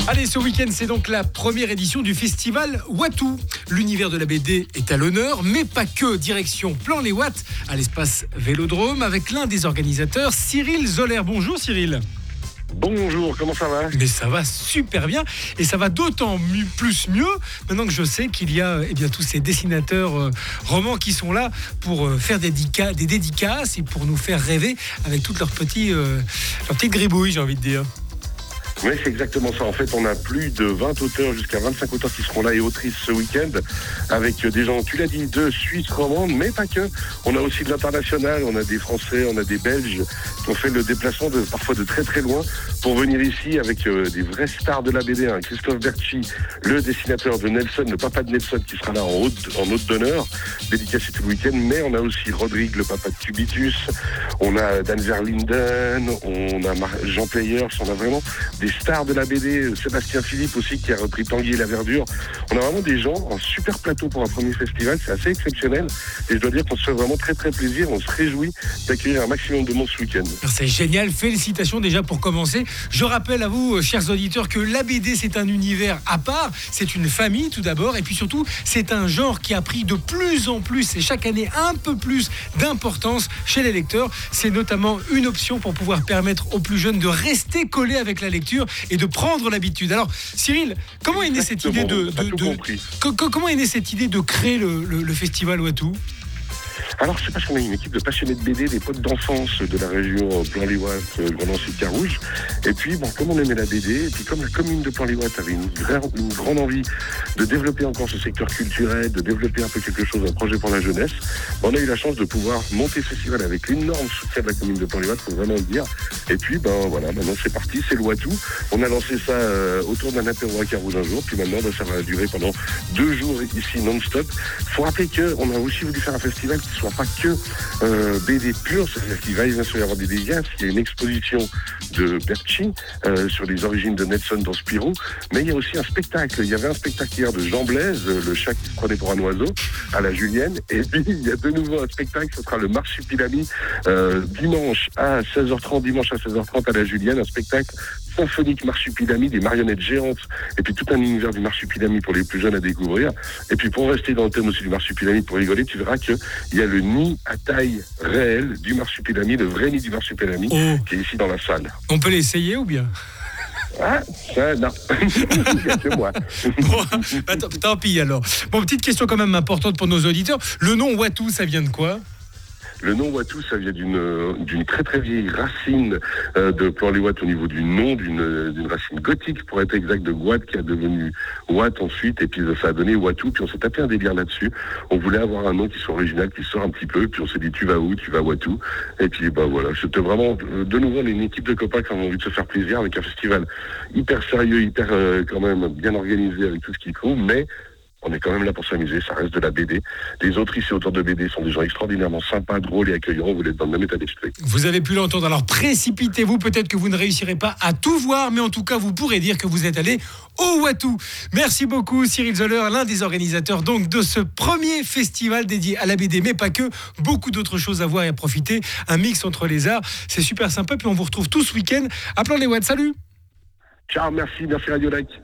Allez, ce week-end, c'est donc la première édition du festival Watou. L'univers de la BD est à l'honneur, mais pas que. Direction Plan-les-Ouates, à l'espace Vélodrome, avec l'un des organisateurs, Cyril Zoller. Bonjour Cyril. Bonjour, comment ça va ? Mais ça va super bien, et ça va d'autant mieux maintenant que je sais qu'il y a tous ces dessinateurs romans qui sont là pour faire des dédicaces et pour nous faire rêver avec toutes leurs petites gribouilles, j'ai envie de dire. Oui, c'est exactement ça. En fait, on a plus de 20 auteurs, jusqu'à 25 auteurs qui seront là et autrices ce week-end, avec des gens, tu l'as dit, de Suisse romande, mais pas que. On a aussi de l'international, on a des Français, on a des Belges qui ont fait le déplacement parfois de très très loin pour venir ici avec des vraies stars de la BD. Christophe Bertschy, le dessinateur de Nelson, le papa de Nelson, qui sera là en hôte d'honneur, dédicacé tout le week-end. Mais on a aussi Rodrigue, le papa de Cubitus, on a Dan Verlinden, on a Jean Players, on a vraiment des stars de la BD, Sébastien Philippe aussi qui a repris Tanguy et la Verdure. On a vraiment des gens, un super plateau pour un premier festival, c'est assez exceptionnel et je dois dire qu'on se fait vraiment très très plaisir, on se réjouit d'accueillir un maximum de monde ce week-end. C'est génial, félicitations déjà pour commencer. Je rappelle à vous, chers auditeurs, que la BD c'est un univers à part, c'est une famille tout d'abord et puis surtout c'est un genre qui a pris de plus en plus et chaque année un peu plus d'importance chez les lecteurs. C'est notamment une option pour pouvoir permettre aux plus jeunes de rester collés avec la lecture et de prendre l'habitude. Alors Cyril, comment est née cette idée comment est née cette idée de créer le festival Watou ? Alors c'est parce qu'on a une équipe de passionnés de BD, des potes d'enfance de la région Plan-les-Ouates, Grand Nancy, Carouge. Et puis comme on aimait la BD, et puis comme la commune de Plan-les-Ouates avait une grande envie de développer encore ce secteur culturel, de développer un peu quelque chose, un projet pour la jeunesse, on a eu la chance de pouvoir monter ce festival avec l'énorme soutien de la commune de Plan-les-Ouates, faut vraiment le dire. Et puis maintenant c'est parti, c'est le Watou. On a lancé ça autour d'un apéro à Carouge un jour, puis maintenant ça va durer pendant 2 jours ici non-stop. Faut rappeler qu'on a aussi voulu faire un festival qui soit pas que BD pure, c'est-à-dire qu'il va bien sûr y avoir des dédicaces, il y a une exposition de Bertschy sur les origines de Nelson dans Spirou, mais il y a aussi un spectacle. Il y avait un spectacle hier de Jean Blaise, le chat qui se prenait pour un oiseau, à la Julienne, et puis il y a de nouveau un spectacle, ce sera le Marsupilami dimanche à 16h30 à la Julienne, un spectacle symphonique Marsupilami, des marionnettes géantes, et puis tout un univers du Marsupilami pour les plus jeunes à découvrir. Et puis pour rester dans le thème aussi du Marsupilami, pour rigoler, tu verras qu'il y a le nid à taille réelle du Marsupilami, le vrai nid du Marsupilami, qui est ici dans la salle. On peut l'essayer ou bien ? Ah, ça, non. Il n'y a que moi. Tant pis alors. Petite question quand même importante pour nos auditeurs. Le nom Watou, ça vient de quoi ? Le nom Watou, ça vient d'une très très vieille racine de Plan-les-Ouates au niveau du nom, d'une racine gothique pour être exact, de Gouat qui a devenu Watt ensuite, et puis ça a donné Watou, puis on s'est tapé un délire là-dessus. On voulait avoir un nom qui soit original, qui sort un petit peu, puis on s'est dit tu vas où ? Tu vas Watou. Et puis voilà, c'était vraiment, de nouveau, on est une équipe de copains qui ont envie de se faire plaisir avec un festival hyper sérieux, hyper quand même bien organisé avec tout ce qu'il faut, mais on est quand même là pour s'amuser, ça reste de la BD. Les autrices et auteurs de BD sont des gens extraordinairement sympas, drôles et accueillants. On voulait être dans le même état d'esprit. Vous avez pu l'entendre, alors précipitez-vous. Peut-être que vous ne réussirez pas à tout voir, mais en tout cas, vous pourrez dire que vous êtes allé au Watou. Merci beaucoup, Cyril Zoller, l'un des organisateurs donc de ce premier festival dédié à la BD, mais pas que. Beaucoup d'autres choses à voir et à profiter. Un mix entre les arts. C'est super sympa. Puis on vous retrouve tout ce week-end à Plan-les-Ouates. Salut. Ciao, merci Radio Lac.